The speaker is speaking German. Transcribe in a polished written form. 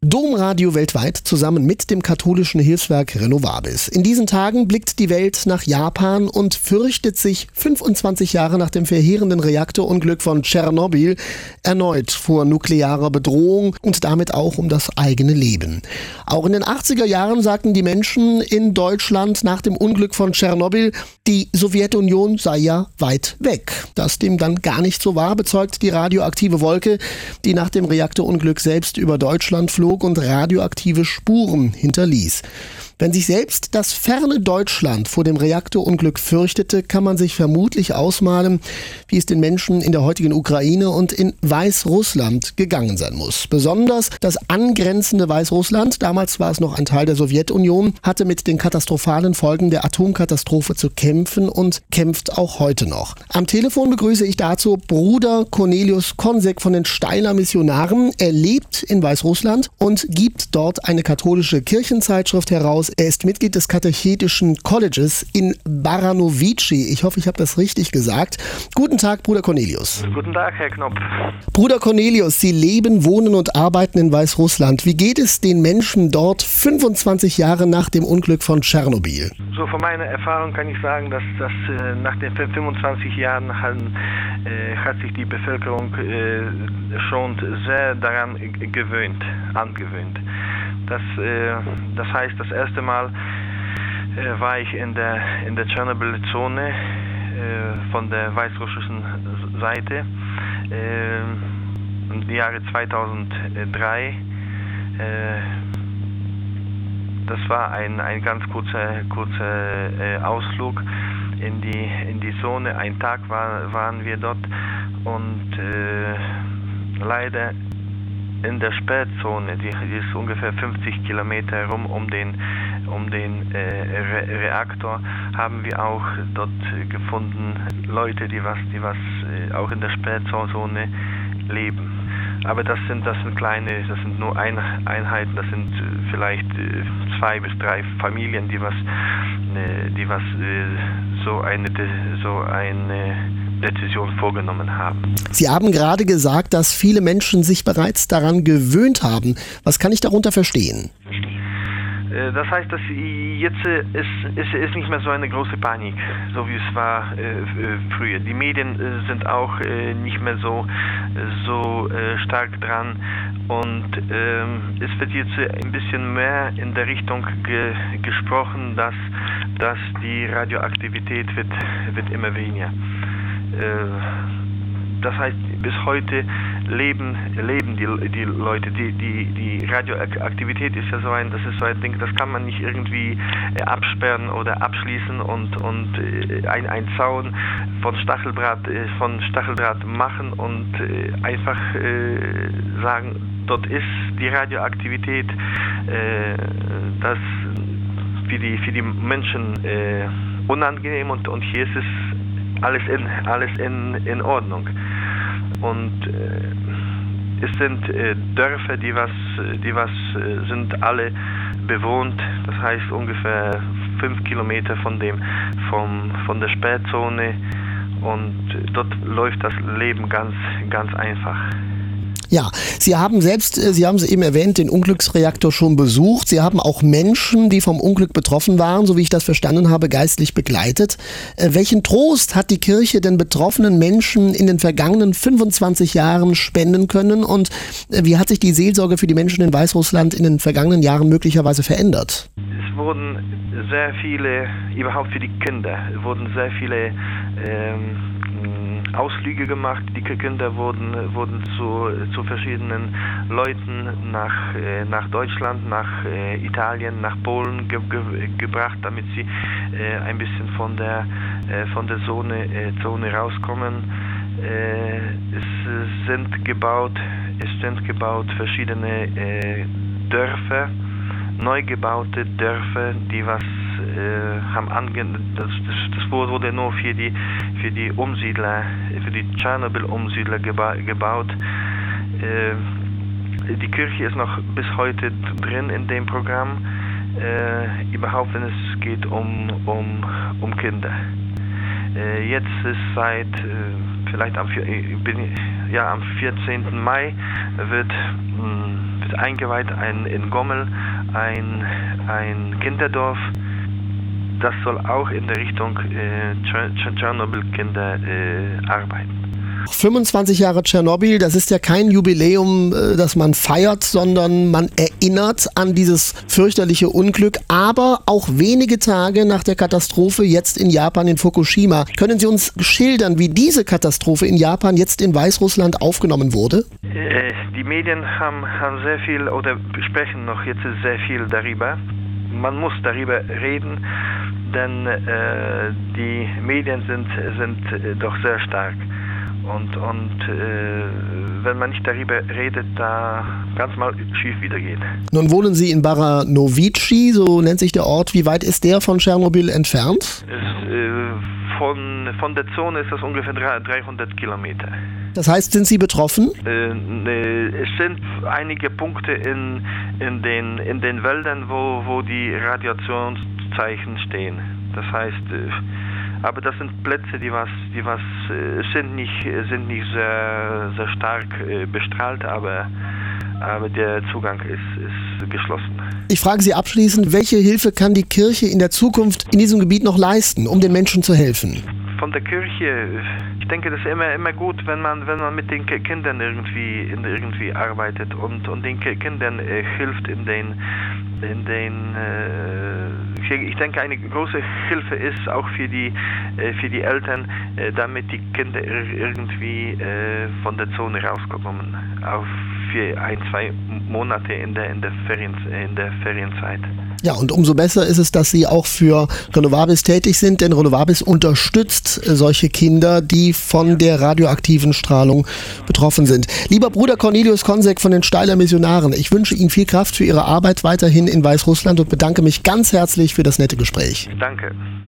Domradio weltweit zusammen mit dem katholischen Hilfswerk Renovabis. In diesen Tagen blickt die Welt nach Japan und fürchtet sich 25 Jahre nach dem verheerenden Reaktorunglück von Tschernobyl erneut vor nuklearer Bedrohung und damit auch um das eigene Leben. Auch in den 80er Jahren sagten die Menschen in Deutschland nach dem Unglück von Tschernobyl, die Sowjetunion sei ja weit weg. Dass dem dann gar nicht so war, bezeugt die radioaktive Wolke, die nach dem Reaktorunglück selbst über Deutschland flog und radioaktive Spuren hinterließ. Wenn sich selbst das ferne Deutschland vor dem Reaktorunglück fürchtete, kann man sich vermutlich ausmalen, wie es den Menschen in der heutigen Ukraine und in Weißrussland gegangen sein muss. Besonders das angrenzende Weißrussland, damals war es noch ein Teil der Sowjetunion, hatte mit den katastrophalen Folgen der Atomkatastrophe zu kämpfen und kämpft auch heute noch. Am Telefon begrüße ich dazu Bruder Cornelius Konsek von den Steyler Missionaren. Er lebt in Weißrussland und gibt dort eine katholische Kirchenzeitschrift heraus. Er ist Mitglied des Katechetischen Colleges in Baranovici. Ich hoffe, ich habe das richtig gesagt. Guten Tag, Bruder Cornelius. Guten Tag, Herr Knopf. Bruder Cornelius, Sie leben, wohnen und arbeiten in Weißrussland. Wie geht es den Menschen dort 25 Jahre nach dem Unglück von Tschernobyl? So von meiner Erfahrung kann ich sagen, dass nach den 25 Jahren hat sich die Bevölkerung schon sehr daran angewöhnt. Das heißt, das erste Mal war ich in der Tschernobyl-Zone von der weißrussischen Seite im Jahre 2003. Das war ein ganz kurzer Ausflug in die Zone. Ein Tag waren wir dort und leider in der Sperrzone, die ist ungefähr 50 Kilometer herum um den Reaktor, haben wir auch dort gefunden Leute, die was auch in der Sperrzone leben. Aber das sind nur Einheiten, das sind vielleicht 2 bis 3 Familien, die so eine Decision vorgenommen haben. Sie haben gerade gesagt, dass viele Menschen sich bereits daran gewöhnt haben. Was kann ich darunter verstehen? Das heißt, dass jetzt ist nicht mehr so eine große Panik, so wie es war früher. Die Medien sind auch nicht mehr so stark dran und es wird jetzt ein bisschen mehr in der Richtung gesprochen, dass die Radioaktivität wird immer weniger. Das heißt, bis heute leben die Leute. Die Radioaktivität ist ja so ein Ding, das kann man nicht irgendwie absperren oder abschließen und ein Zaun von Stacheldraht machen und einfach sagen, dort ist die Radioaktivität, das für die Menschen unangenehm und hier ist es alles in Ordnung. Und es sind Dörfer, die sind alle bewohnt. Das heißt ungefähr 5 Kilometer von der Sperrzone. Und dort läuft das Leben ganz einfach. Ja, Sie haben es eben erwähnt, den Unglücksreaktor schon besucht. Sie haben auch Menschen, die vom Unglück betroffen waren, so wie ich das verstanden habe, geistlich begleitet. Welchen Trost hat die Kirche den betroffenen Menschen in den vergangenen 25 Jahren spenden können und wie hat sich die Seelsorge für die Menschen in Weißrussland in den vergangenen Jahren möglicherweise verändert? Es wurden sehr viele, überhaupt für die Kinder, wurden sehr viele Ausflüge gemacht. Die Kinder wurden zu verschiedenen Leuten nach Deutschland, nach Italien, nach Polen gebracht, damit sie ein bisschen von der Zone rauskommen. Es sind gebaut verschiedene Dörfer, neu gebaute Dörfer, die das wurde nur für die Umsiedler, für die Tschernobyl-Umsiedler gebaut. Die Kirche ist noch bis heute drin in dem Programm, überhaupt wenn es geht um Kinder. Jetzt ist seit vielleicht am 14. Mai wird eingeweiht in Gommel, ein Kinderdorf. Das soll auch in der Richtung Tschernobyl-Kinder arbeiten. 25 Jahre Tschernobyl, das ist ja kein Jubiläum, das man feiert, sondern man erinnert an dieses fürchterliche Unglück, aber auch wenige Tage nach der Katastrophe jetzt in Japan in Fukushima. Können Sie uns schildern, wie diese Katastrophe in Japan jetzt in Weißrussland aufgenommen wurde? Die Medien haben sehr viel oder sprechen noch jetzt sehr viel darüber. Man muss darüber reden, denn die Medien sind doch sehr stark. Und wenn man nicht darüber redet, da kann es mal schief wieder gehen. Nun wohnen Sie in Baranovichi, so nennt sich der Ort. Wie weit ist der von Tschernobyl entfernt? Von der Zone ist das ungefähr 300 Kilometer. Das heißt, sind Sie betroffen? Es sind einige Punkte in den Wäldern, wo die Radiationszeichen stehen. Das heißt, aber das sind Plätze, die sind nicht sehr stark bestrahlt, aber der Zugang ist geschlossen. Ich frage Sie abschließend, welche Hilfe kann die Kirche in der Zukunft in diesem Gebiet noch leisten, um den Menschen zu helfen? Von der Kirche, ich denke, das ist immer gut, wenn man mit den Kindern irgendwie arbeitet und den Kindern hilft ich denke, eine große Hilfe ist auch für die Eltern, damit die Kinder irgendwie von der Zone rauskommen, auch für 1-2 Monate in der Ferienzeit. Ja, und umso besser ist es, dass Sie auch für Renovabis tätig sind, denn Renovabis unterstützt solche Kinder, die von der radioaktiven Strahlung betroffen sind. Lieber Bruder Cornelius Konsek von den Steyler Missionaren, ich wünsche Ihnen viel Kraft für Ihre Arbeit weiterhin in Weißrussland und bedanke mich ganz herzlich für das nette Gespräch. Danke.